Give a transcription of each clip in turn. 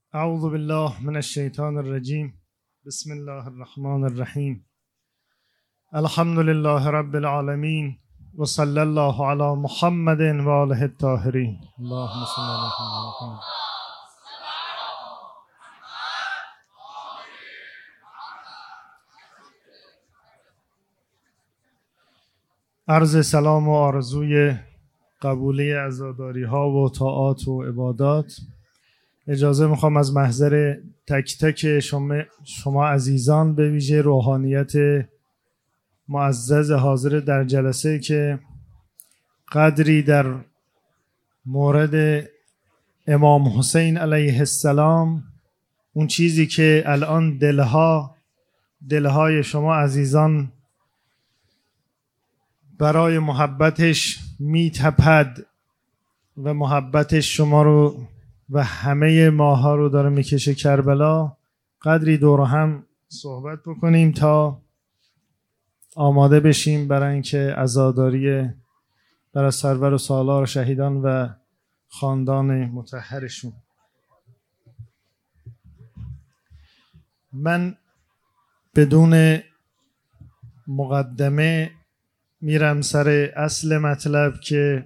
اعوذ بالله من الشیطان الرجیم. بسم الله الرحمن الرحیم. الحمد لله رب العالمین و صلی الله علی محمد و آله الطاهرین. اللهم صل علی محمد. عرض سلام و آرزوی قبولی عزاداری ها و طاعات و عبادات. اجازه میخوام از محضر تک تک شما عزیزان، به ویژه روحانیت معزز حاضر در جلسه، که قدری در مورد امام حسین علیه السلام، اون چیزی که الان دلهای شما عزیزان برای محبتش میتپد و محبتش شما رو و همه ماها رو داره میکشه کربلا، قدری دور هم صحبت بکنیم تا آماده بشیم برای اینکه عزاداری برای سرور و سالار شهیدان و خاندان مطهرشون. من بدون مقدمه میرم سر اصل مطلب، که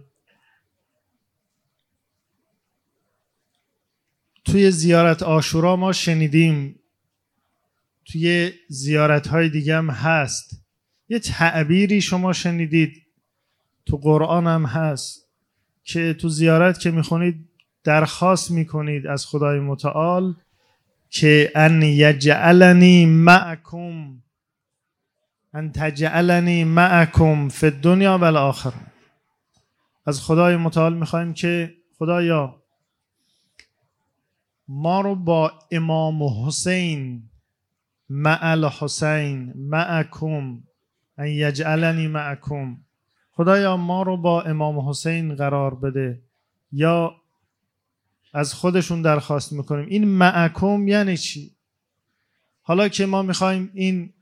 توی زیارت عاشورا ما شنیدیم، توی زیارت‌های دیگه هم هست، یه تعبیری شما شنیدید تو قرآن هم هست که تو زیارت که میخونید درخواست میکنید از خدای متعال که ان یجعلنی معکم، ان تجعلنی معکم فی الدنیا و الاخره. از خدای متعال میخوایم که خدایا ما رو با امام حسین مع الحسین معکم، ان یجعلنی معکم، خدایا ما رو با امام حسین قرار بده. یا از خودشون درخواست میکنیم. این معکم یعنی چی؟ حالا که ما میخوایم این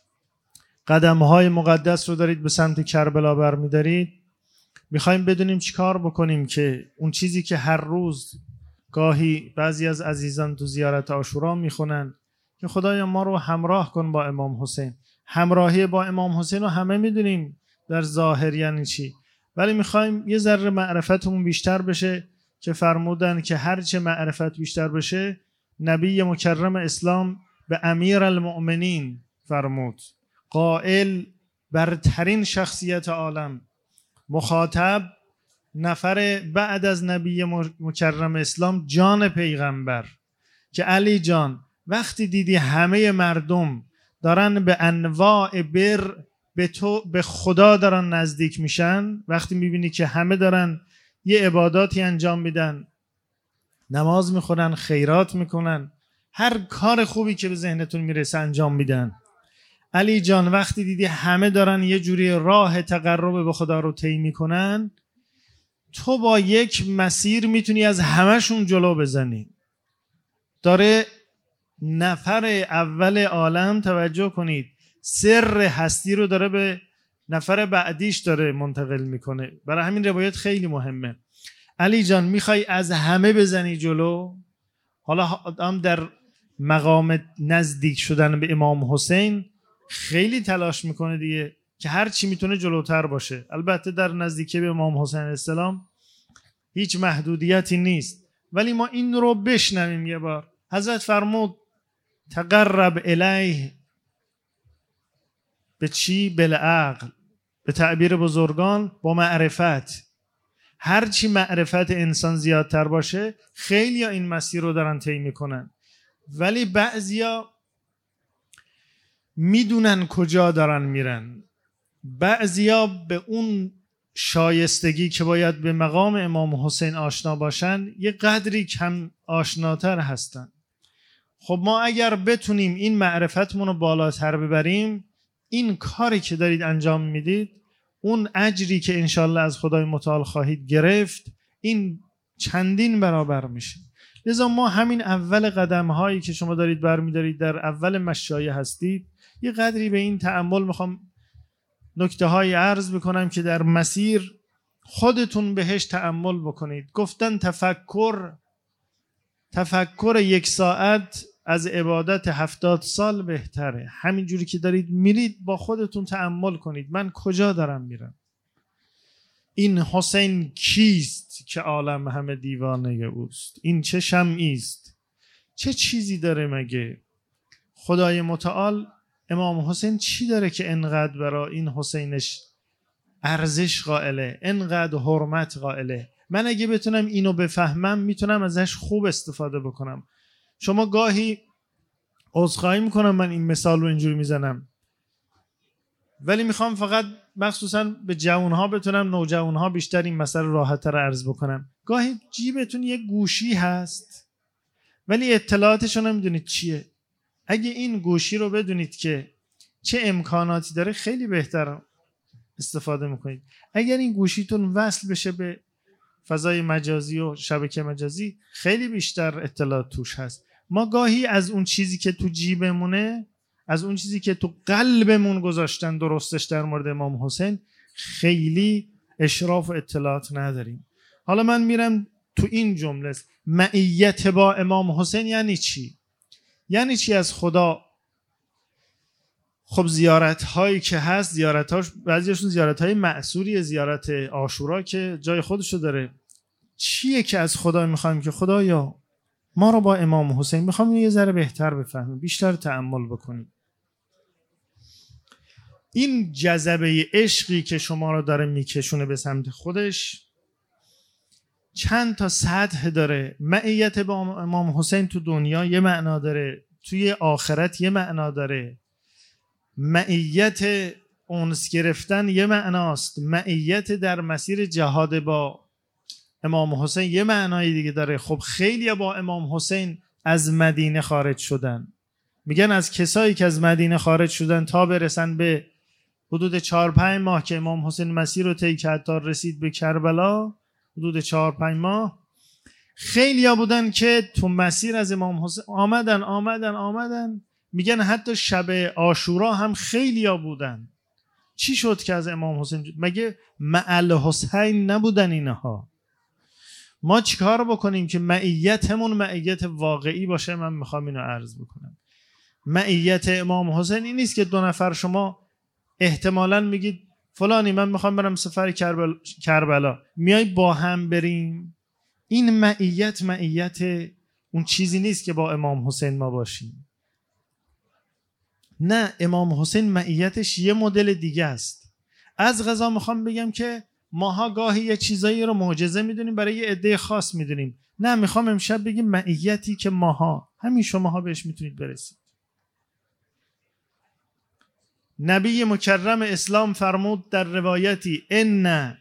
قدمهای مقدس رو دارید به سمت کربلا برمیدارید، میخوایم بدونیم چی کار بکنیم که اون چیزی که هر روز گاهی بعضی از عزیزان تو زیارت عاشورا میخونن که خدایا ما رو همراه کن با امام حسین. همراهی با امام حسین رو همه میدونیم در ظاهر یعنی چی، ولی میخوایم یه ذره معرفتمون بیشتر بشه، که فرمودن که هرچه معرفت بیشتر بشه، نبی مکرم اسلام به امیر المؤمنین فرمود، قائل برترین شخصیت عالم، مخاطب نفر بعد از نبی مکرم اسلام، جان پیغمبر، که علی جان وقتی دیدی همه مردم دارن به انواع بر به خدا دارن نزدیک میشن، وقتی میبینی که همه دارن یه عباداتی انجام میدن، نماز میخونن، خیرات میکنن، هر کار خوبی که به ذهنتون میرسه انجام میدن، علی جان وقتی دیدی همه دارن یه جوری راه تقرب به خدا رو طی میکنن، تو با یک مسیر میتونی از همهشون جلو بزنی. داره نفر اول عالم، توجه کنید، سر هستی رو داره به نفر بعدیش داره منتقل میکنه. برای همین روایت خیلی مهمه. علی جان میخوای از همه بزنی جلو؟ حالا آدم در مقام نزدیک شدن به امام حسین خیلی تلاش میکنه دیگه که هر چی میتونه جلوتر باشه. البته در نزدیکی به امام حسین السلام هیچ محدودیتی نیست، ولی ما این رو بشنویم یه بار. حضرت فرمود تقرب الیه به چی؟ بالعقل. به تعبیر بزرگان با معرفت. هر چی معرفت انسان زیادتر باشه، خیلی ها این مسیر رو دارن طی میکنن، ولی بعضیا میدونن کجا دارن میرن. بعضیا به اون شایستگی که باید به مقام امام حسین آشنا باشن یه قدری کم آشناتر هستن. خب ما اگر بتونیم این معرفتمون رو بالاتر ببریم، این کاری که دارید انجام میدید، اون اجری که انشالله از خدای متعال خواهید گرفت، این چندین برابر میشه. لذا ما همین اول قدم هایی که شما دارید برمیدارید، در اول مشایه هستید، یه قدری به این تأمل میخوام نکته های عرض بکنم که در مسیر خودتون بهش تأمل بکنید. گفتن تفکر تفکر 1 ساعت از عبادت 70 سال بهتره. همینجوری که دارید میرید با خودتون تأمل کنید من کجا دارم میرم؟ این حسین کیست که عالم همه دیوانه اوست؟ این چه شمعی است؟ چه چیزی داره مگه؟ خدای متعال امام حسین چی داره که انقدر برای این حسینش ارزش قائله، انقدر حرمت قائله؟ من اگه بتونم اینو بفهمم میتونم ازش خوب استفاده بکنم. شما گاهی عذرخواهی میکنم من این مثال رو اینجوری میزنم، ولی میخوام فقط مخصوصا به جوانها بتونم، نوجوانها بیشتر این مسئله راحت‌تر عرض بکنم. گاهی جیبتون یه گوشی هست ولی اطلاعاتش رو نمیدونید چیه. اگه این گوشی رو بدونید که چه امکاناتی داره خیلی بهتر استفاده میکنید. اگر این گوشیتون وصل بشه به فضای مجازی و شبکه مجازی خیلی بیشتر اطلاعات توش هست. ما گاهی از اون چیزی که تو جیبمونه، از اون چیزی که تو قلبمون گذاشتن درستش در مورد امام حسین خیلی اشراف و اطلاعات نداریم. حالا من میرم تو این جمله، معیت با امام حسین یعنی چی؟ یعنی چی از خدا؟ خب زیارت هایی که هست، زیارت هاش بعضیشون زیارت های معصوریه، زیارت عاشورا که جای خودشو داره. چیه که از خدا میخوایم که خدایا ما رو با امام حسین میخوام یه ذره بهتر بفهمیم، بیشتر تأمل بکنیم. این جذبه عشقی که شما رو داره میکشونه به سمت خودش چند تا سطح داره. معیت با امام حسین تو دنیا یه معنا داره، توی آخرت یه معنا داره. معیت اونس گرفتن یه معناست، معیت در مسیر جهاد با امام حسین یه معنای دیگه داره. خب خیلی با امام حسین از مدینه خارج شدن. میگن از کسایی که از مدینه خارج شدن تا برسن به حدود 4-5 ماه که امام حسین مسیر رو طی کرد تا رسید به کربلا، حدود 4-5 ماه، خیلی ها بودن که تو مسیر از امام حسین آمدن. میگن حتی شب عاشورا هم خیلی ها بودن. چی شد که از امام حسین مگه معل حسین نبودن اینها؟ ما چیکار بکنیم که معیتمون معیت واقعی باشه؟ من میخوام اینو عرض بکنم. معیت امام حسین این نیست که 2 نفر شما احتمالاً میگید فلانی من میخوام برم سفر کربلا، میای با هم بریم. این معیت اون چیزی نیست که با امام حسین ما باشیم. نه، امام حسین معیتش یه مدل دیگه است. از قضا میخوام بگم که ماها گاهی یه چیزایی رو معجزه میدونیم، برای یه عده خاص میدونیم. نه، میخوام امشب بگیم معیتی که ماها، همین شماها بهش میتونید برسید. نبی مکرم اسلام فرمود در روایتی ان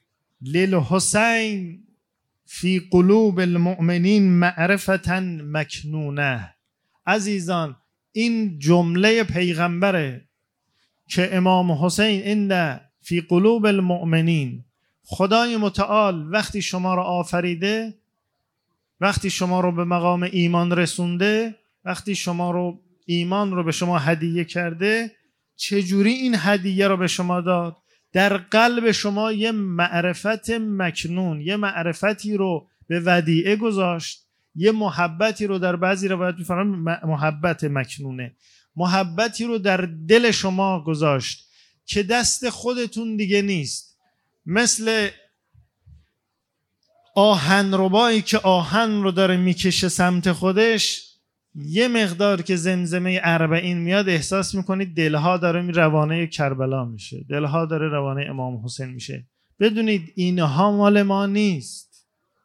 للحسین فی قلوب المؤمنین معرفتا مکنونه. عزیزان این جمله پیغمبره که امام حسین ان فی قلوب المؤمنین، خدای متعال وقتی شما رو آفریده، وقتی شما رو به مقام ایمان رسونده، وقتی شما رو ایمان رو به شما هدیه کرده، چجوری این هدیه رو به شما داد؟ در قلب شما یه معرفت مکنون، یه معرفتی رو به ودیعه گذاشت، یه محبتی رو در بعضی روایات می‌فرمایند محبت مکنونه، محبتی رو در دل شما گذاشت که دست خودتون دیگه نیست. مثل آهنربایی که آهن رو داره میکشه سمت خودش، یه مقدار که زمزمه 40 میاد احساس میکنید دلها داره روانه کربلا میشه، دلها داره روانه امام حسین میشه. بدونید اینها مال ما نیست.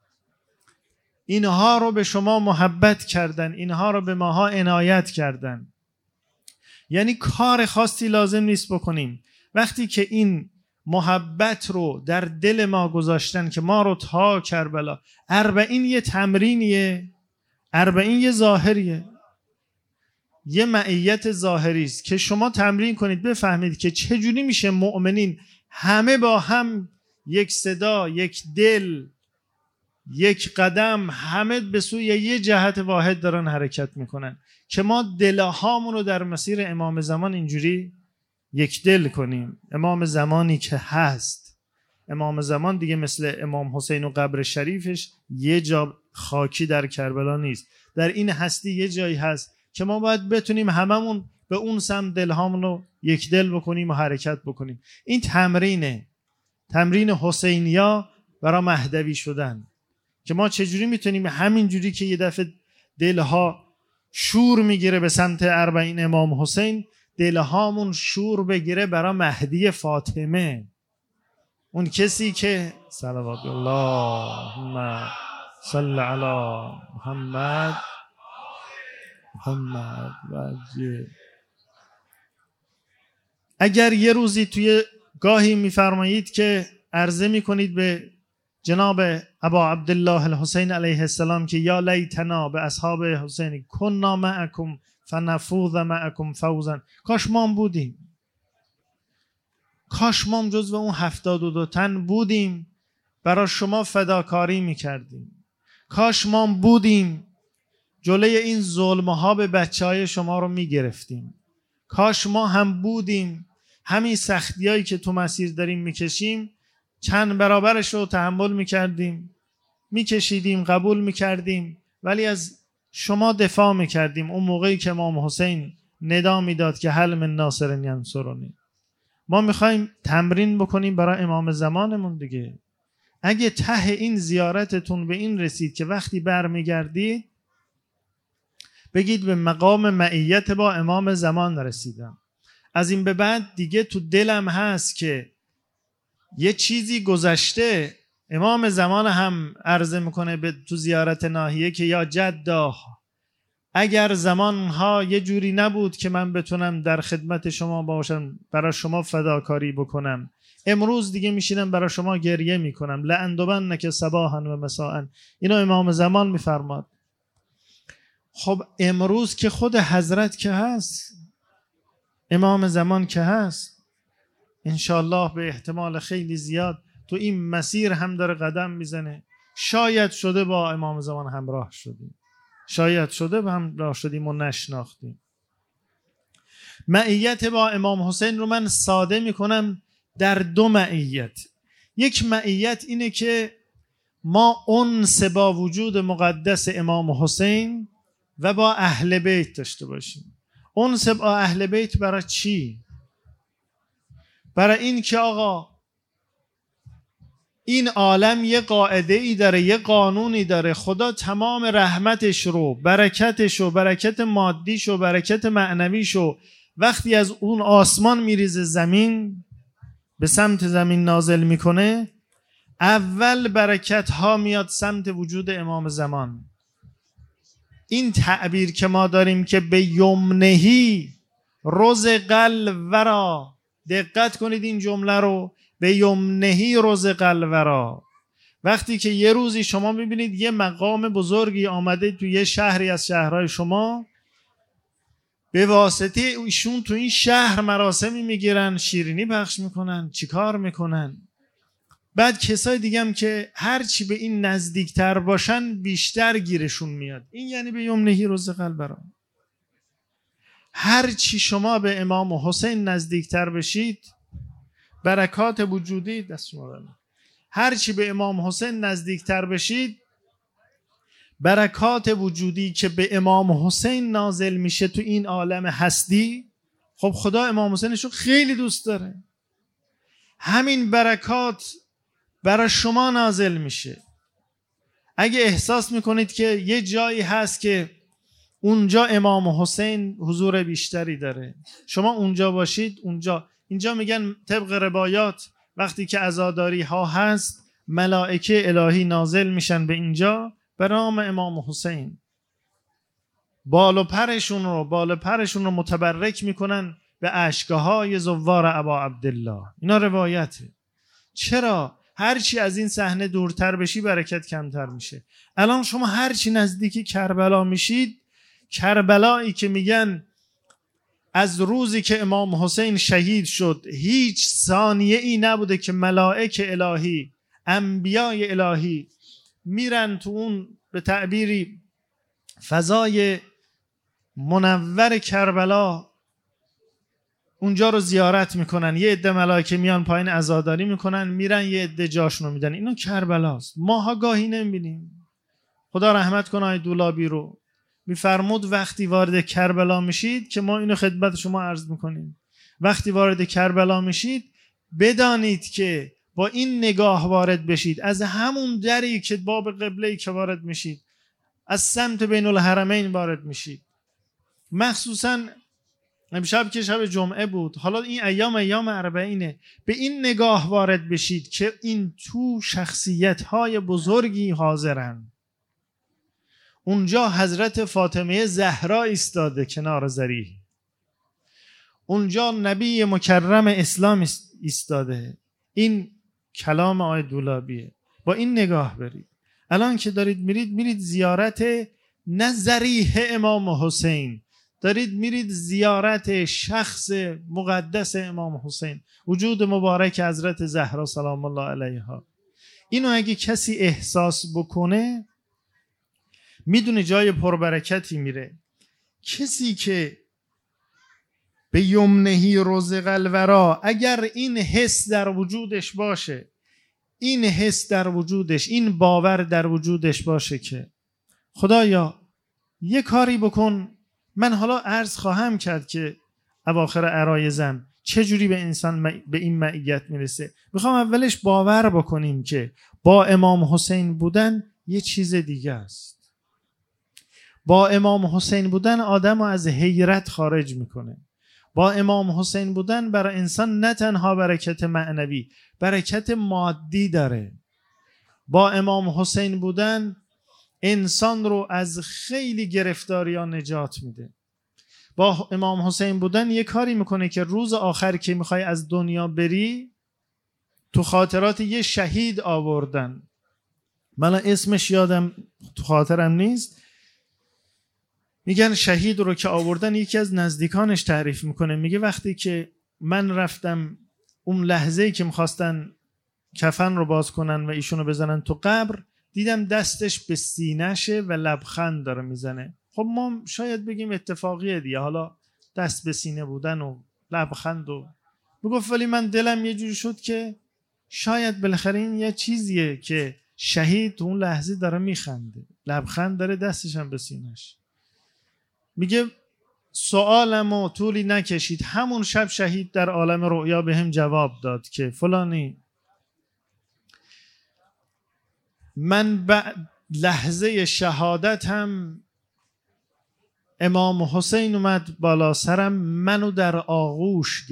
اینها رو به شما محبت کردن، اینها رو به ماها عنایت کردن. یعنی کار خاصی لازم نیست بکنیم. وقتی که این محبت رو در دل ما گذاشتن که ما رو تا کربلا، 40 یه تمرینیه، 40 یه ظاهریه، یه معیت ظاهری است که شما تمرین کنید بفهمید که چجوری میشه مؤمنین همه با هم یک صدا، یک دل، یک قدم، همه به سوی یه جهت واحد دارن حرکت میکنن، که ما دلهامون رو در مسیر امام زمان اینجوری یک دل کنیم. امام زمانی که هست، امام زمان دیگه مثل امام حسین و قبر شریفش یه جا خاکی در کربلا نیست. در این هستی یه جایی هست که ما باید بتونیم هممون به اون سمت دلهامون رو یک دل بکنیم و حرکت بکنیم. این تمرین حسینیا برای مهدوی شدن، که ما چجوری میتونیم همین جوری که یه دفعه دلها شور میگیره به سمت اربعین امام حسین، دلهامون شور بگیره برای مهدی فاطمه، اون کسی که صلوات اللهم صل علی محمد وجه. اگر یه روزی توی گاهی میفرمایید که عرضه میکنید به جناب ابا عبدالله الحسین علیه السلام که یا لیتنا به اصحاب حسین کننا معکم فنفوذ معکم فوزا، کاش ما بودیم، کاش ما جزو اون 72 تن بودیم برای شما فداکاری میکردیم، کاش ما بودیم جلوی این ظلم‌ها به بچهای شما رو میگرفتیم، کاش ما هم بودیم همین سختیایی که تو مسیر داریم میکشیم چند برابرش رو تحمل میکردیم، میکشیدیم، قبول میکردیم، ولی از شما دفاع میکردیم. اون موقعی که امام حسین ندا میداد که هل من ناصر ینصرنی. ما میخوایم تمرین بکنیم برای امام زمانمون دیگه. اگه ته این زیارتتون به این رسید که وقتی برمیگردید بگید به مقام معیت با امام زمان رسیدم، از این به بعد دیگه تو دلم هست که یه چیزی گذشته. امام زمان هم عرضه میکنه به تو زیارت ناحیه که یا جدا، اگر زمانها یه جوری نبود که من بتونم در خدمت شما باشم، برای شما فداکاری بکنم، امروز دیگه میشینم برای شما گریه میکنم. لأندبنک صباحا و مساء، اینو امام زمان میفرماد. خب امروز که خود حضرت که هست، امام زمان که هست، انشالله به احتمال خیلی زیاد تو این مسیر هم داره قدم میزنه. شاید شده با امام زمان همراه شدیم، شاید شده با همراه شدیم و نشناختیم. معیت با امام حسین رو من ساده میکنم در دو معیت. یک معیت اینه که ما انس با وجود مقدس امام حسین و با اهل بیت داشته باشیم. انس با اهل بیت برای چی؟ برای این که آقا این عالم یه قاعده ای داره، یه قانونی داره. خدا تمام رحمتش رو، برکتش رو، برکت مادیش رو، برکت معنویش رو وقتی از اون آسمان میریزه زمین، به سمت زمین نازل میکنه، اول برکت ها میاد سمت وجود امام زمان. این تعبیر که ما داریم که به یمنهی رزق الورا، دقت کنید این جمله رو، به یمنهی رزق الورا. وقتی که یه روزی شما میبینید یه مقام بزرگی آمده تو یه شهری از شهرهای شما، به واسطه ایشون تو این شهر مراسمی میگیرن، شیرینی پخش میکنن، چیکار میکنن. بعد کسای دیگه هم که هرچی به این نزدیکتر باشن بیشتر گیرشون میاد. این یعنی به یمنهی رزق الورا. هرچی شما به امام حسین نزدیکتر بشید، برکات وجودی دست شما دارن. هرچی به امام حسین نزدیکتر بشید، برکات وجودی که به امام حسین نازل میشه تو این عالم هستی. خب خدا امام حسینشو خیلی دوست داره، همین برکات برای شما نازل میشه. اگه احساس میکنید که یه جایی هست که اونجا امام حسین حضور بیشتری داره، شما اونجا باشید. اینجا میگن طبق روایات وقتی که عزاداری ها هست، ملائکه الهی نازل میشن به اینجا به نام امام حسین، بال و پرشون رو متبرک میکنن به اشکهای زوار ابا عبدالله. اینا روایته. چرا؟ هرچی از این صحنه دورتر بشی برکت کمتر میشه. الان شما هرچی نزدیکی کربلا میشید، کربلایی که میگن از روزی که امام حسین شهید شد هیچ ثانیه ای نبوده که ملائک الهی، انبیای الهی میرن تو اون به تعبیری فضای منور کربلا، اونجا رو زیارت میکنن. یه عده ملائکه میان پایین عزاداری میکنن، میرن یه عده جاشونو میدن. اینو کربلاست. ماها گاهی نمیبینیم. خدا رحمت کنه آقای دولابی رو، میفرمود وقتی وارد کربلا میشید، که ما اینو خدمت شما عرض میکنیم، وقتی وارد کربلا میشید بدانید که با این نگاه وارد بشید، از همون دری که باب قبله‌ای که وارد میشید، از سمت بین الحرمین وارد میشید. مخصوصا امشب که شب جمعه بود، حالا این ایام اربعینه، به این نگاه وارد بشید که این تو شخصیت‌های بزرگی حاضرن. اونجا حضرت فاطمه زهرا ایستاده کنار ذریح، اونجا نبی مکرم اسلام ایستاده. این کلام آقای دولابیه. با این نگاه برید. الان که دارید میرید زیارت نه ذریح امام حسین، دارید میرید زیارت شخص مقدس امام حسین، وجود مبارک حضرت زهرا سلام الله علیها. اینو اگه کسی احساس بکنه میدونه جای پربرکتی میره. کسی که به یمنهی رزق الورا، اگر این حس در وجودش باشه، این حس در وجودش، این باور در وجودش باشه که خدایا یه کاری بکن، من حالا عرض خواهم کرد که اواخر عرایزم چجوری به انسان به این معیت میرسه. میخوام اولش باور بکنیم که با امام حسین بودن یه چیز دیگه است. با امام حسین بودن آدم رو از حیرت خارج میکنه. با امام حسین بودن برای انسان نه تنها برکت معنوی، برکت مادی داره. با امام حسین بودن انسان رو از خیلی گرفتاری‌ها نجات میده. با امام حسین بودن یه کاری میکنه که روز آخر که میخوای از دنیا بری، تو خاطرات یه شهید آوردن، من اسمش یادم تو خاطرم نیست، میگن شهید رو که آوردن یکی از نزدیکانش تعریف میکنه، میگه وقتی که من رفتم اون لحظه‌ای که میخواستن کفن رو باز کنن و ایشونو بزنن تو قبر، دیدم دستش به سینه‌شه و لبخند داره میزنه. خب ما شاید بگیم اتفاقیه دیگه، حالا دست به سینه بودن و لبخند و میگفت، ولی من دلم یه جوری شد که شاید بالاخره این یه چیزیه که شهید تو اون لحظه داره میخنده، لبخند داره، دستش هم به سینه‌ش. میگه سوالمو طولی نکشید، همون شب شهید در عالم رؤیا به هم جواب داد که فلانی، من بعد لحظه شهادت هم امام حسین اومد بالا سرم، منو در آغوش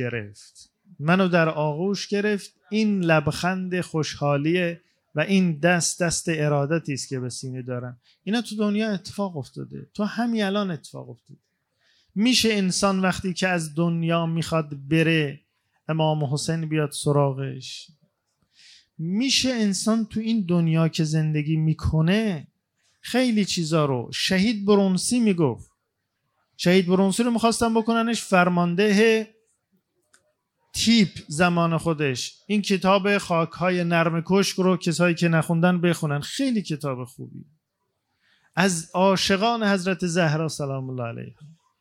گرفت. این لبخند خوشحالیه و این دست ارادتی است که به سینه دارم. اینا تو دنیا اتفاق افتاده، تو همین الان اتفاق افتاده. میشه انسان وقتی که از دنیا میخواد بره امام حسین بیاد سراغش؟ میشه انسان تو این دنیا که زندگی میکنه خیلی چیزا رو، شهید برونسی میگفت، شهید برونسی رو میخواستن بکننش فرمانده تیپ زمان خودش. این کتاب خاکهای نرم کشک رو کسایی که نخوندن بخونن، خیلی کتاب خوبی، از عاشقان حضرت زهرا سلام الله علیها.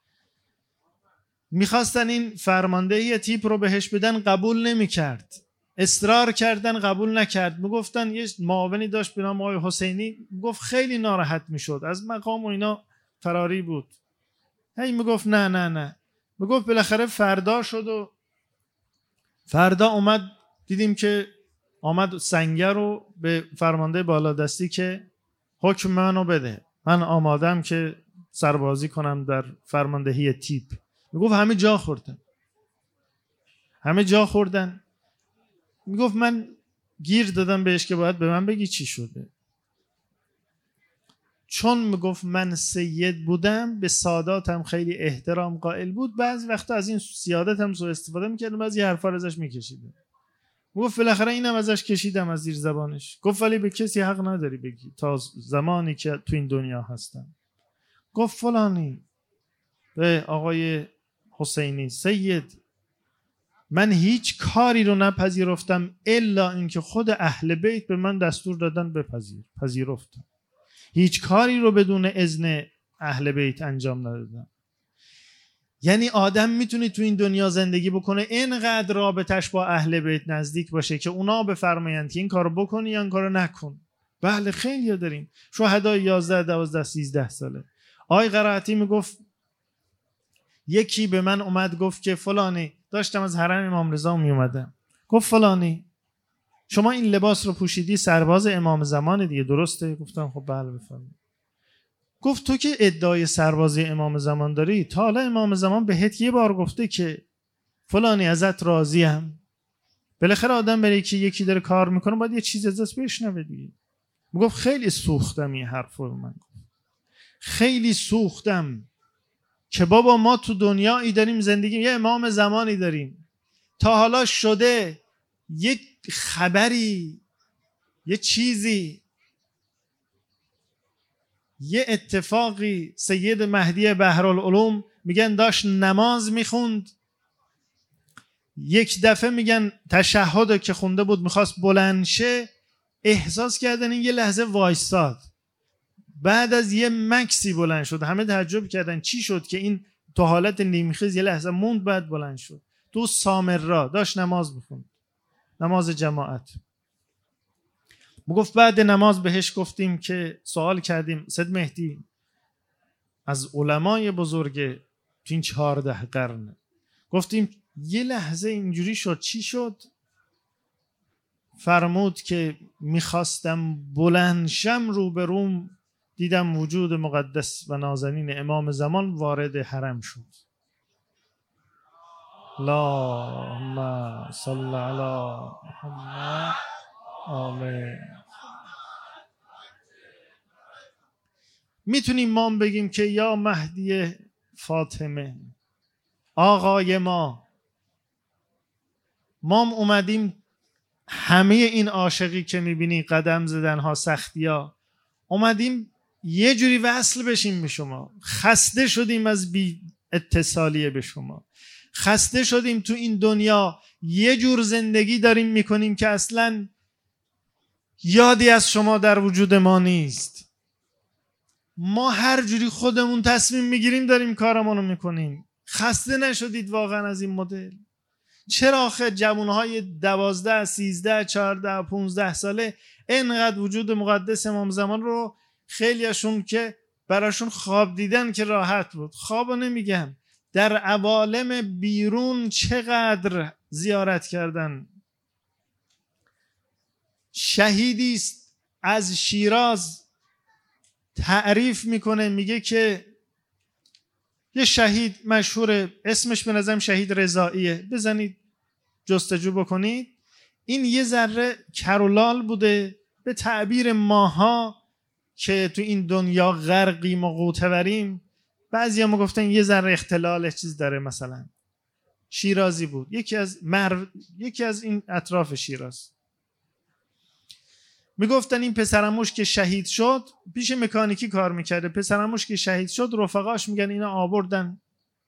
میخواستن این فرماندهی تیپ رو بهش بدن، قبول نمیکرد، اصرار کردن قبول نکرد. میگفتن یه معاونی داشت به نام آقای حسینی، گفت خیلی ناراحت میشد از مقام و اینا، فراری بود، هی میگفت نه. میگفت بالاخره فردا شد و فردا اومد، دیدیم که آمد سنگر رو به فرمانده بالادستی که حکم منو بده، من آمادم که سربازی کنم در فرماندهی تیپ. میگفت همه جا خوردن. میگفت من گیر دادم بهش که باید به من بگی چی شده، چون میگفت من سید بودم، به ساداتم خیلی احترام قائل بود، بعضی وقتا از این سیادتم سوء استفاده میکردم، بعضی حرفا رو ازش میکشیدم. میگفت بالاخره اینم ازش کشیدم از زیر زبانش. گفت ولی به کسی حق نداری بگی تا زمانی که تو این دنیا هستم. گفت فلانی به آقای حسینی، سید من هیچ کاری رو نپذیرفتم الا اینکه خود اهل بیت به من دستور دادن پذیرفتم. هیچ کاری رو بدون اذن اهل بیت انجام ندادم. یعنی آدم میتونه تو این دنیا زندگی بکنه اینقدر رابطش با اهل بیت نزدیک باشه که اونا بفرمایند که این کارو بکنی یا این کارو نکن. بله خیلی داریم، شهدای 11 12 13 ساله. آقای قرائتی میگفت یکی به من اومد گفت که فلانی، داشتم از حرم امام رضا می اومدم، گفت فلانی شما این لباس رو پوشیدی سرباز امام زمان دیگه، درسته؟ گفتم خب بله بفرمایید. گفت تو که ادعای سربازی امام زمان داری، تا حالا امام زمان بهت یه بار گفته که فلانی ازت راضیم؟ بالاخره آدم برای که یکی داره کار میکنه باید یه چیز ازش بشنوه دیگه. میگفت خیلی سوختم این حرفو، من خیلی سوختم که بابا ما تو دنیایی داریم زندگی، یه امام زمانی داریم، تا حالا شده یک خبری، یه چیزی، یه اتفاقی، سید مهدی بحرالعلوم میگن داشت نماز میخوند، یک دفعه میگن تشهد که خونده بود میخواست بلند شه، احساس کردن این یه لحظه وایستاد، بعد از یه مکسی بلند شد. همه تعجب کردن چی شد که این تو حالت نیمخیز یه لحظه موند بعد بلند شد. تو سامرا داشت نماز بخوند، نماز جماعت. میگفت بعد نماز بهش گفتیم که سوال کردیم سید مهدی از علمای بزرگ این 14 قرن، گفتیم یه لحظه اینجوری شد، چی شد؟ فرمود که میخواستم بلند شم رو به روم، دیدم وجود مقدس و نازنین امام زمان وارد حرم شد. اللهم صل علی محمد آمین. میتونیم ما بگیم که یا مهدی فاطمه آقای ما اومدیم همه این عاشقی که میبینی قدم زدن ها، سختی ها، اومدیم یه جوری وصل بشیم به شما. خسته شدیم از بی اتصالیه به شما، خسته شدیم تو این دنیا یه جور زندگی داریم میکنیم که اصلا یادی از شما در وجود ما نیست. ما هر جوری خودمون تصمیم میگیریم داریم کارمونو میکنیم. خسته نشدید واقعا از این مدل؟ چرا آخه جوانهای 12 13 14 15 ساله اینقدر وجود مقدس امام زمان رو، خیلیشون که براشون خواب دیدن که راحت بود، خوابو نمیگم، در عوالم بیرون چقدر زیارت کردن. شهیدی است از شیراز تعریف میکنه، میگه که یه شهید مشهور اسمش به نظرم شهید رضاییه، بزنید جستجو بکنید، این یه ذره کرولال بوده. به تعبیر ماها که تو این دنیا غرقیم و غوطه‌وریم، بعضی هم گفتن یه ذره اختلال چیز داره، مثلا شیرازی بود، یکی از این اطراف شیراز. میگفتن این پسرموش که شهید شد، پیش مکانیکی کار میکرده، پسرموش که شهید شد رفقاش میگن اینا آوردن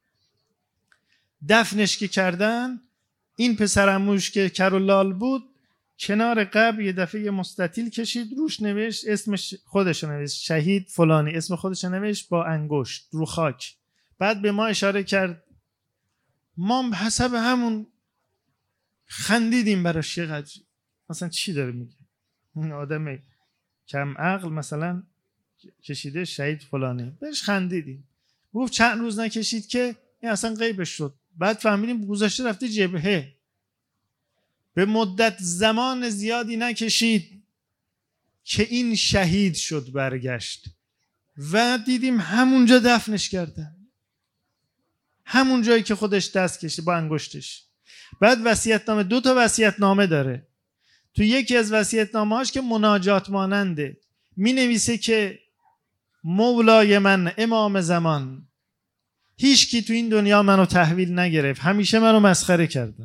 دفنش که کردن، این پسرموش که کرولال بود کنار قبر یه دفعه یه مستطیل کشید، روش نوشت اسمش، خودش نوشت شهید فلانی، اسم خودش نوشت با انگشت رو خاک. بعد به ما اشاره کرد، ما حسب همون خندیدیم براش. چقدر مثلا چی داره میگه این آدم کم عقل، مثلا کشیده شهید فلانی، بهش خندیدیم. گفت چند روز نکشید که این اصلا غیبش شد. بعد فهمیدیم گذشته رفته جبهه، به مدت زمان زیادی نکشید که این شهید شد، برگشت و دیدیم همونجا دفنش کردن، همون جایی که خودش دست کشید با انگشتش. بعد وصیت‌نامه، 2 تا وصیت‌نامه داره. تو یکی از وصیت‌نامه‌هاش که مناجات ماننده، می‌نویسه که مولای من امام زمان، هیچ کی تو این دنیا منو تحویل نگرفت، همیشه منو مسخره کردن،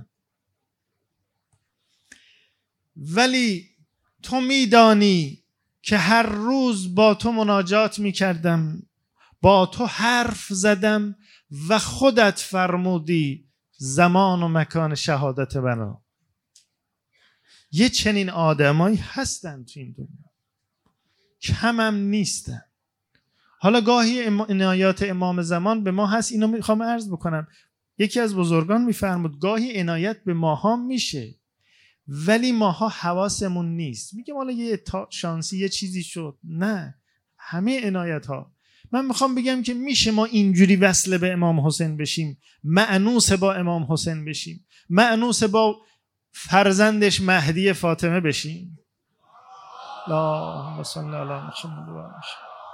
ولی تو میدانی که هر روز با تو مناجات میکردم، با تو حرف زدم و خودت فرمودی زمان و مکان شهادت بنا. یه چنین آدمایی هستن تو این دنیا، کم هم نیستن. حالا گاهی عنایات امام زمان به ما هست، اینو میخوام عرض بکنم. یکی از بزرگان میفرمود گاهی عنایت به ما ها میشه، ولی ماها حواسمون نیست. میگم حالا یه شانسی یه چیزی شد. نه، همه عنایت ها. من میخوام بگم که میشه ما اینجوری وصل به امام حسین بشیم، مأنوس با امام حسین بشیم، مأنوس با فرزندش مهدی فاطمه بشیم. اللهم صل علی محمد و آله.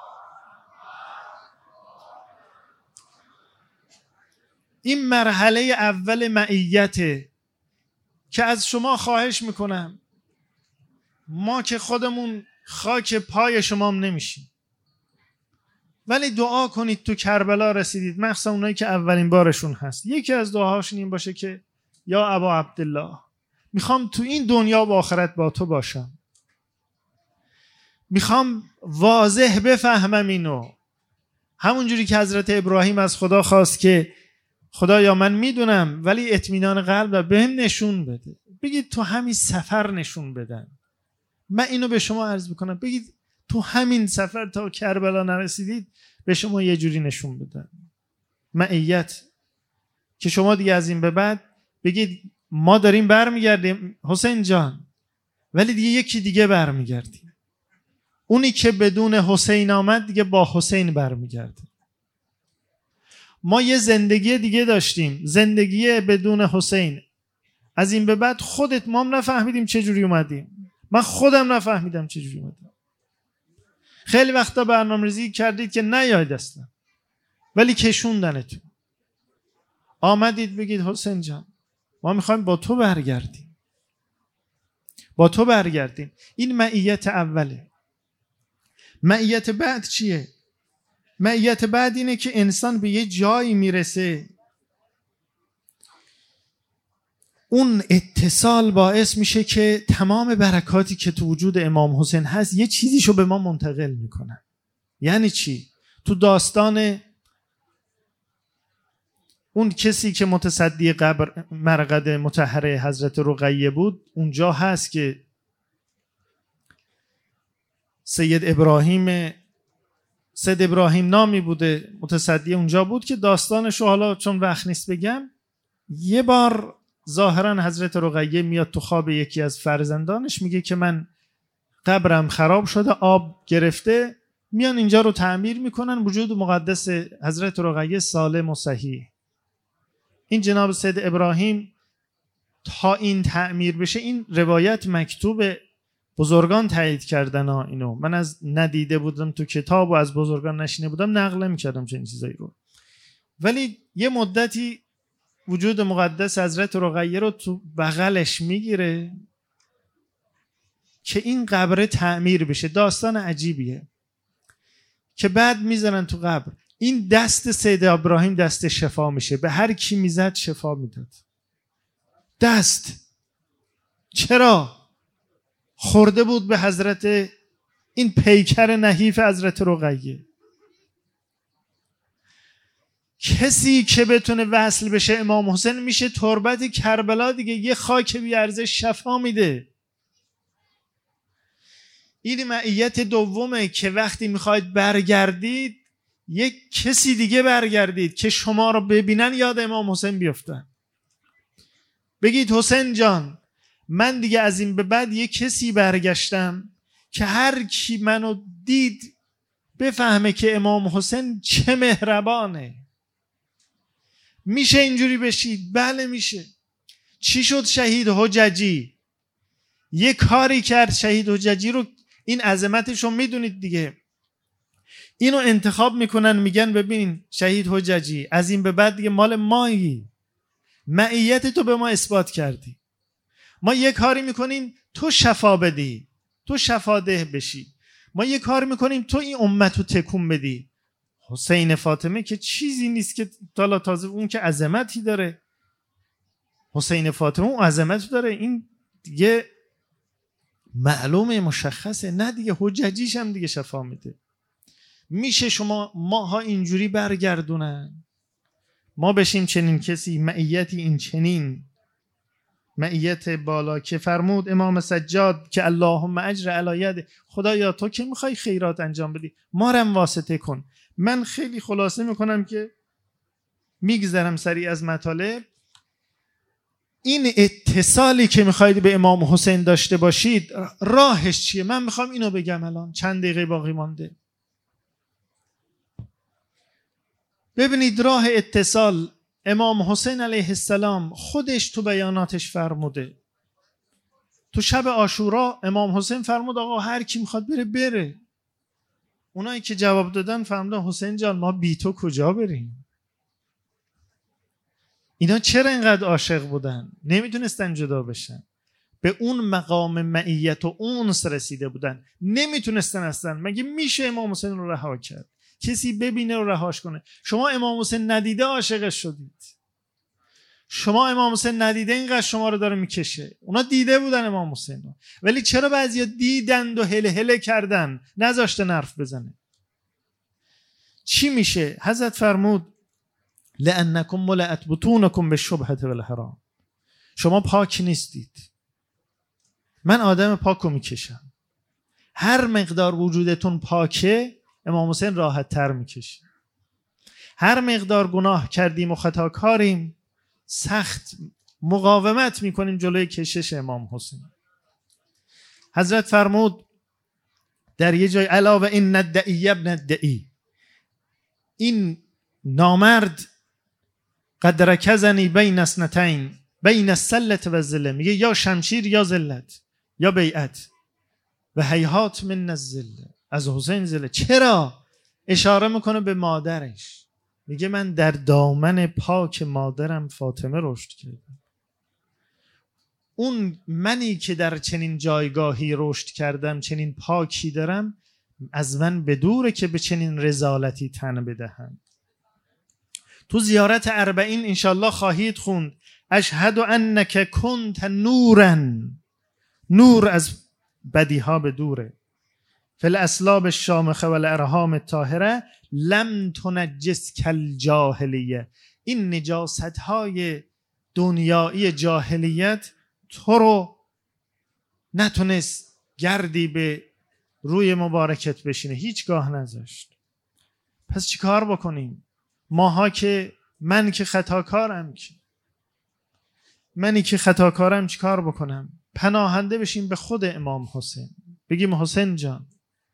این مرحله اول معیته که از شما خواهش میکنم، ما که خودمون خاک پای شما هم نمیشیم، ولی دعا کنید تو کربلا رسیدید، مخصوصا اونایی که اولین بارشون هست. یکی از دعاهاشون این باشه که یا ابا عبدالله، میخوام تو این دنیا و آخرت با تو باشم، میخوام واضح بفهمم اینو، همونجوری که حضرت ابراهیم از خدا خواست که خدایا من میدونم ولی اطمینان قلب رو بهم نشون بده. بگید تو همین سفر نشون بدن. من اینو به شما عرض بکنم، بگید تو همین سفر تا کربلا نرسیدید به شما یه جوری نشون بدن معیت، که شما دیگه از این به بعد بگید ما داریم برمیگردیم حسین جان، ولی دیگه یکی دیگه برمیگردیم. اونی که بدون حسین آمد دیگه با حسین برمیگرده. ما یه زندگی دیگه داشتیم، زندگی بدون حسین. از این به بعد خودت ما هم نفهمیدیم چجوری اومدیم. من خودم نفهمیدم چجوری اومدم. خیلی وقتا برنامه‌ریزی کردید که نیاید اصلا، ولی کشوندنتون. آمدید بگید حسین جان ما میخوایم با تو برگردیم، با تو برگردیم. این معیت اوله. معیت بعد چیه؟ معیت بعد اینه که انسان به یه جایی میرسه، اون اتصال باعث میشه که تمام برکاتی که تو وجود امام حسین هست یه چیزیشو به ما منتقل میکنن. یعنی چی؟ تو داستان اون کسی که متصدی قبر مرقد مطهره حضرت رقیه بود، اونجا هست که سید ابراهیم نامی بوده، متصدی اونجا بود، که داستانشو حالا چون وقت نیست بگم، یه بار ظاهرا حضرت رقیه میاد تو خواب یکی از فرزندانش، میگه که من قبرم خراب شده، آب گرفته، میان اینجا رو تعمیر میکنن، وجود مقدس حضرت رقیه سالم و صحیح. این جناب سید ابراهیم تا این تعمیر بشه، این روایت مکتوب بزرگان تایید کردن ها، اینو من از ندیده بودم تو کتاب و از بزرگان نشینه بودم نقل میکردم چنین چیزایی رو، ولی یه مدتی وجود مقدس حضرت رقیه رو تو بغلش میگیره که این قبر تعمیر بشه. داستان عجیبیه که بعد میزنن تو قبر، این دست سید ابراهیم دست شفا میشه، به هر کی میزد شفا میداد. دست چرا؟ خورده بود به حضرت، این پیکر نحیف حضرت رقیه. کسی که بتونه وصل بشه امام حسین میشه تربت کربلا دیگه، یه خاک بی ارزش شفا میده. این معیت دومه که وقتی میخواید برگردید یک کسی دیگه برگردید که شما رو ببینن یاد امام حسین بیفتن. بگید حسین جان من دیگه از این به بعد یک کسی برگشتم که هر کی منو دید بفهمه که امام حسین چه مهربانه. میشه اینجوری بشید؟ بله میشه. چی شد شهید حججی؟ یه کاری کرد شهید حججی رو، این عظمتش رو میدونید دیگه، اینو انتخاب میکنن میگن ببین شهید حججی از این به بعد دیگه مال مایی، معیت تو به ما اثبات کردی، ما یه کاری میکنیم تو شفا بدی، تو شفاده بشی، ما یه کار میکنیم تو این امت رو تکون بدی. حسین فاطمه که چیزی نیست که تازه اون که عظمتی داره، حسین فاطمه اون عظمتی داره، این دیگه معلومه مشخصه، نه دیگه حججیش هم دیگه شفا میده. میشه شما ماها اینجوری برگردونن ما بشیم چنین کسی، معیتی این چنین معیت بالا که فرمود امام سجاد که اللهم اجر علی ید، خدایا تو که میخوای خیرات انجام بدی ما رم واسطه کن. من خیلی خلاصه میکنم که میگذرم سریع از مطالب. این اتصالی که میخواید به امام حسین داشته باشید راهش چیه؟ من میخوام اینو بگم الان، چند دقیقه باقی مانده. ببینید راه اتصال امام حسین علیه السلام خودش تو بیاناتش فرموده. تو شب عاشورا امام حسین فرمود آقا هر کی میخواد بره بره. اونایی که جواب دادن فرمودن حسین جان ما بی تو کجا بریم؟ اینا چرا اینقدر عاشق بودن؟ نمیتونستن جدا بشن. به اون مقام معیت و اونس رسیده بودن، نمیتونستن اصلا. مگه میشه امام حسین رو رها کرد؟ کسی ببینه رو رهاش کنه؟ شما امام حسین ندیده عاشقش شدید. شما امام حسین ندیده اینقدر شما رو داره میکشه. اونا دیده بودن امام حسین رو، ولی چرا بعضیا دیدند و هله هله کردن نذاشته حرف بزنه؟ چی میشه؟ حضرت فرمود لأنکم ملأت بطونکم بالشبهة والحرام. شما پاک نیستید، من آدم پاکو میکشم. هر مقدار وجودتون پاکه امام حسین راحت تر میکشه. هر مقدار گناه کردیم و خطاکاریم سخت مقاومت میکنیم جلوی کشش امام حسین. حضرت فرمود در یه جای الا و این ندعی ابن الدعی، این نامرد قد رکزنی بین اثنتین بین السلة و الذلة، میگه یا شمشیر یا ذلت یا بیعت و هیهات من الذله. از حسین ذله. چرا؟ اشاره میکنه به مادرش، میگه من در دامن پاک مادرم فاطمه رشد کردم. اون منی که در چنین جایگاهی رشد کردم، چنین پاکی دارم، از من بدوره که به چنین رذالتی تن بدهم. تو زیارت 40 انشالله خواهید خوند اشهد انک کنت نورا. نور از بدیها به دوره. فی الاسلاب الشامخه و الارحام الطاهره لم تنجس کالجاهلیه. این نجاست های دنیایی جاهلیت تو رو نتونست گردی به روی مبارکت بشینه، هیچگاه نذاشت. پس چی کار بکنیم؟ ماها که منی که خطاکارم چی کار بکنم؟ پناهنده بشیم به خود امام حسین، بگیم حسین جان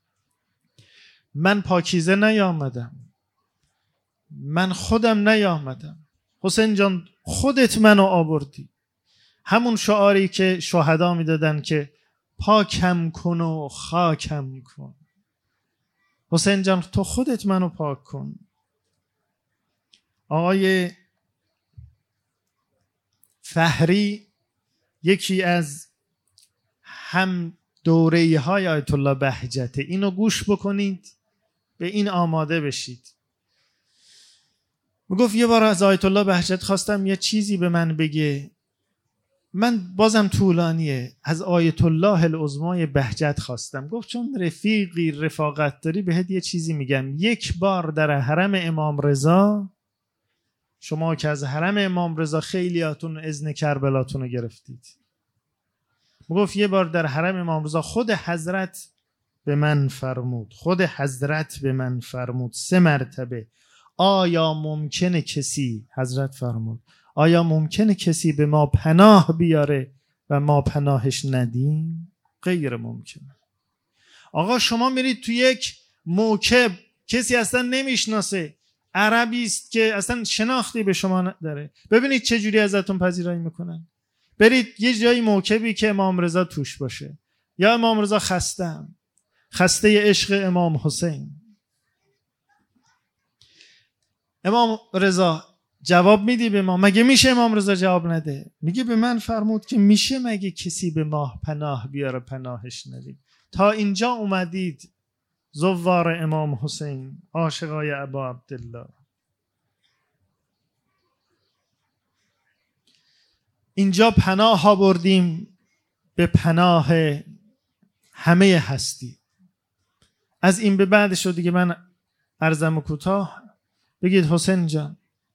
من پاکیزه نیامدم، من خودم نیامدم، حسین جان خودت منو آوردی. همون شعاری که شهدا میدادن که پاکم کن و خاکم کن. حسین جان تو خودت منو پاک کن. آقای فهری یکی از هم دوره‌ای های آیت الله بهجته، اینو گوش بکنید، به این آماده بشید. میگفت یه بار از آیت الله بهجت خواستم یه چیزی به من بگه، من بازم طولانیه، از آیت الله العظمای بهجت خواستم. گفت چون رفیقی رفاقت داری بهت یه چیزی میگم. یک بار در حرم امام رضا، شما که از حرم امام رضا خیلیاتون اذن کربلاتون رو گرفتید، میگفت یه بار در حرم امام رضا خود حضرت به من فرمود 3 مرتبه آیا ممکنه کسی، حضرت فرمود آیا ممکنه کسی به ما پناه بیاره و ما پناهش ندیم؟ غیر ممکنه. آقا شما میرید تو یک موکب کسی اصلا نمیشناسه، عربی است که اصلا شناختی به شما نداره، ببینید چه جوری ازتون پذیرایی میکنن. برید یه جایی موکبی که امام رضا توش باشه، یا امام رضا خسته عشق امام حسین. امام رضا جواب میدی به ما؟ مگه میشه امام رضا جواب نده؟ میگه به من فرمود که میشه مگه کسی به ما پناه بیاره پناهش ندیم. تا اینجا اومدید زوار امام حسین، عاشقای ابا عبدالله. اینجا پناه ها بردیم به پناه همه هستی. از این به بعدش رو دیگه من عرضم کوتاه. بگید حسین جان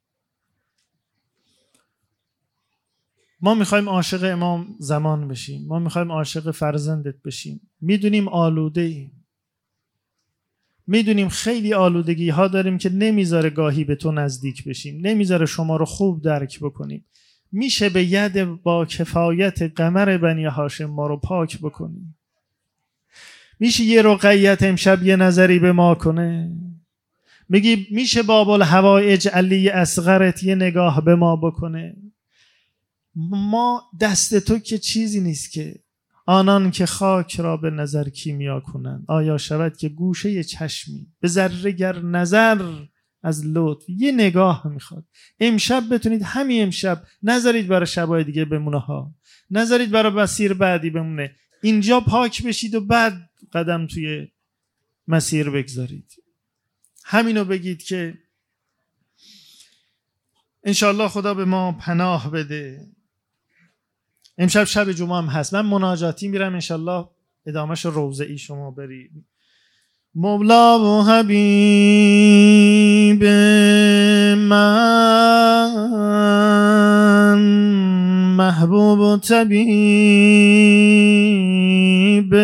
ما میخوایم عاشق امام زمان بشیم، ما میخوایم عاشق فرزندت بشیم، میدونیم آلوده ایم، میدونیم خیلی آلودگی ها داریم که نمیذاره گاهی به تو نزدیک بشیم، نمیذاره شما رو خوب درک بکنیم. میشه به ید با کفایت قمر بنی هاشم ما رو پاک بکنی؟ میشه یه رقیت امشب یه نظری به ما کنه؟ میگی میشه باب الحوائج علی اصغرت یه نگاه به ما بکنه؟ ما دست تو که چیزی نیست که آنان که خاک را به نظر کیمیا کنند، آیا شود که گوشه چشمی به ذره گر نظر از لطف یه نگاه میخواد. امشب بتونید همین امشب، نذارید برای شبای دیگه بمونه ها، نذارید برای مسیر بعدی بمونه، اینجا پاک بشید و بعد قدم توی مسیر بگذارید. همینو بگید که انشالله خدا به ما پناه بده. امشب شب جمعه هم هست، من مناجاتی میرم، انشالله ادامهش روضه ای شما برید. مولا و حبیب من، محبوب و طبیب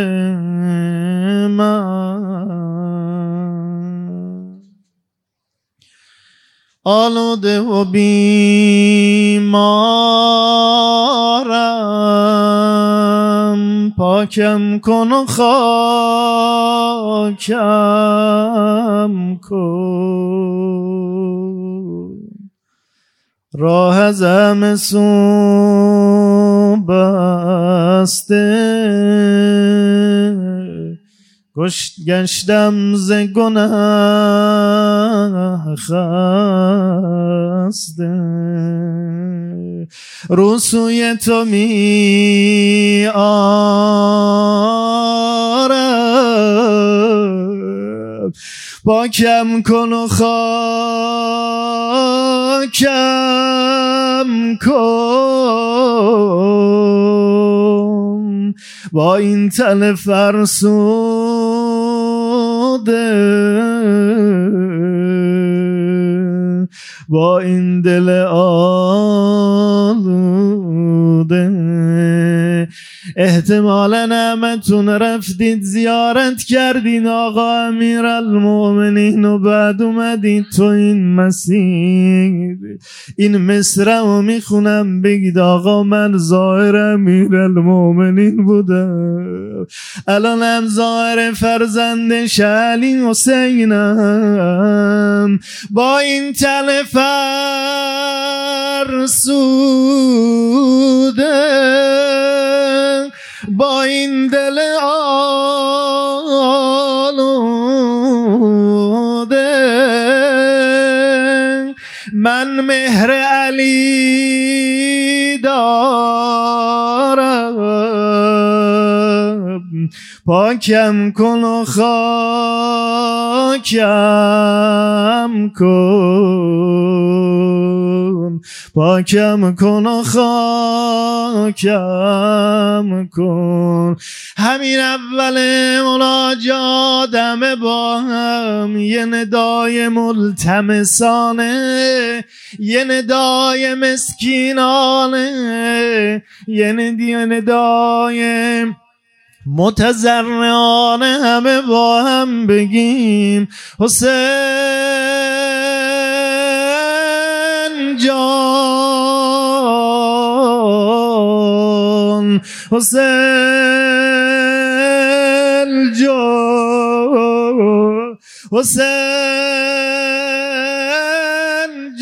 من، آلوده و بیمارم، پاکم کن و خاکم کن، راه از همه سو بسته، گشتم ز گناه خسته، رو سوی تو می آرم، پاکم کن و خاکم کن، با این تن فرسوده، با این دل آلوده، احتمالا همتون رفتید زیارت کردین آقا امیرالمؤمنین و بعد اومدید تو این مسیر. این مصرع رو میخونم بگید آقا من ظاهر امیرالمؤمنین بودم، الان هم ظاهر فرزند علی حسینم، با این تن فرسوده، با این دل آلوده، من مهر علی دارم، پاکم کن و خاکم کن، پاکم کن و خاکم کن. همین اول مناجاتم با هم یه ندای ملتمسانه، یه ندای مسکینانه، یه ندای متضرعانه، همه با هم بگیم حسین جان، حسین جان، حسین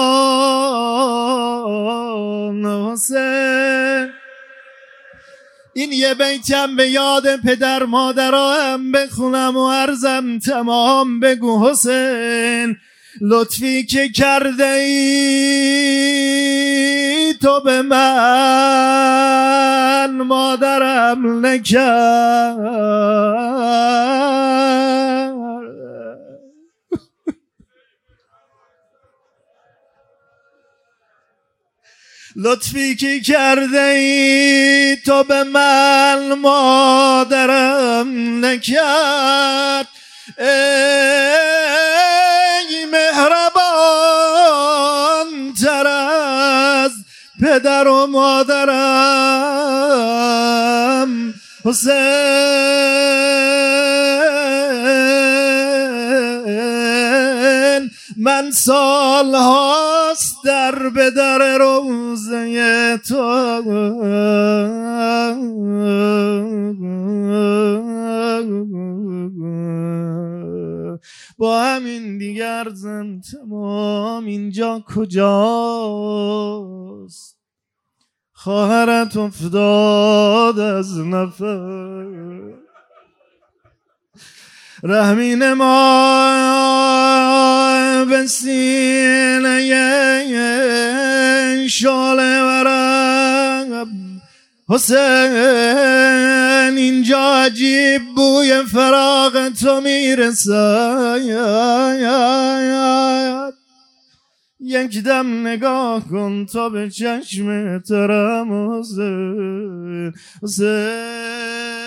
جان، حسین. این یه بیتم به یاد پدر مادرام بخونم و عرضم تمام بگو حسین، لطفی که کرده ای تو به من مادرم نکرد، لطفی که کرده ای تو به من مادرم نکرد، ای مهربان تر از پدر و مادرم حسین، من سال هاست در به در روزه تو با همین دیگر زن تمام اینجا کجاست خواهرت افتاد از نفر رحمین ما به سینه شعله ورم حسین اینجا عجیب بوی فراق تو میرسد یک دم نگاه کن تا به چشم ترم حسین حسین